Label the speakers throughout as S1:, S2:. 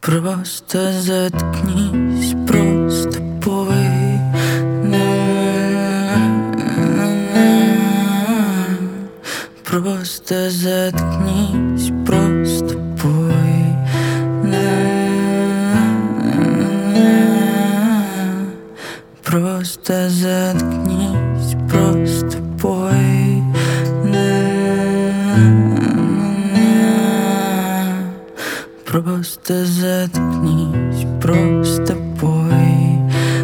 S1: Просто заткнись, просто пой. Просто заткнись, просто пой. Просто заткнись, просто пой. Просто заткнись, просто пой.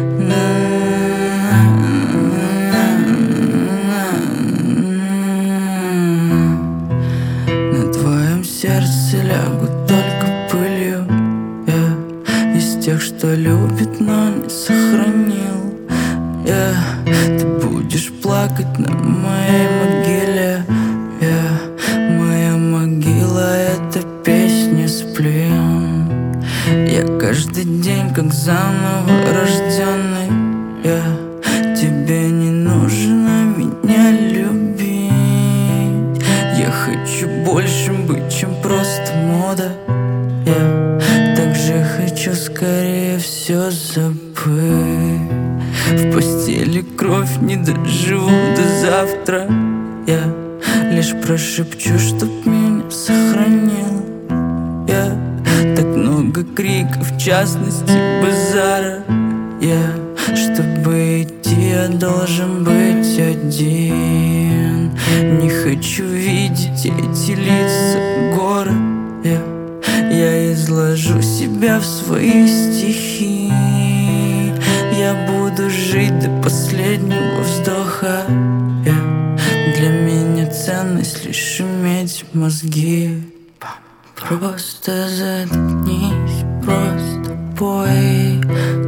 S1: На твоем сердце лягу только пылью. Я из тех, что любит, но не сохранил. Ты будешь плакать на моей могиле. Моя могила — это песня сплин. Я каждый день как заново рожденный. Тебе не нужно меня любить. Я хочу больше быть, чем просто мода. Также хочу скорее все забыть. В постели кровь, не доживу до завтра. Я лишь прошепчу, чтоб меня сохранил. Так много криков, в частности базара. Чтобы идти, я должен быть один. Не хочу видеть эти лица горы. Я изложу себя в свои стихи. Я буду жить до последнего вздоха. Для меня ценность лишь иметь мозги. Просто заткнись, просто пой.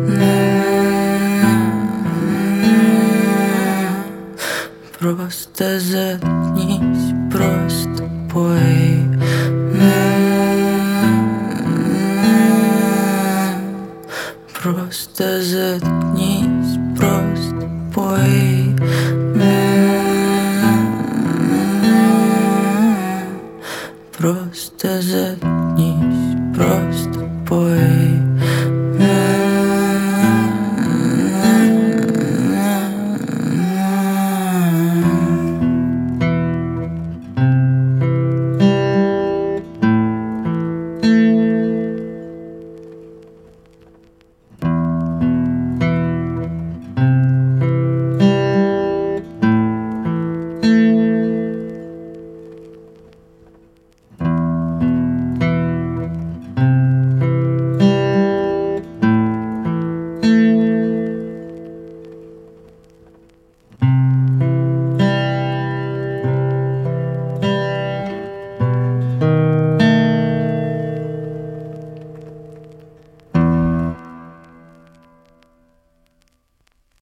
S1: Просто заткнись, просто пой. Просто заткнись, просто пой.